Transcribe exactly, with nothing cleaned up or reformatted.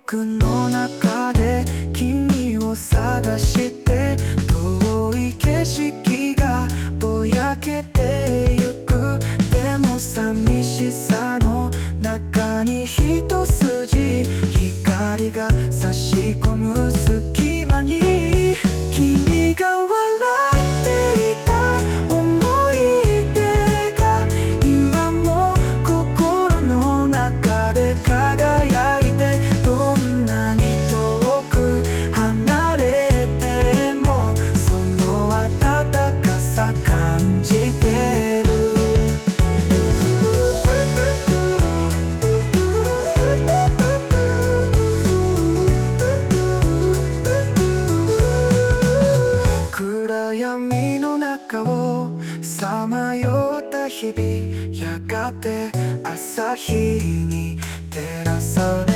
憶の中で君を探して遠い景色がぼやけてゆく。でも寂しさの中に一筋光が差し込む隙間に君が笑っていた思い出が今も心の中で輝いて、どんなに遠く離れてもその温かさ感じてる。暗闇の中をさまよった日々、やがて朝日に照らされ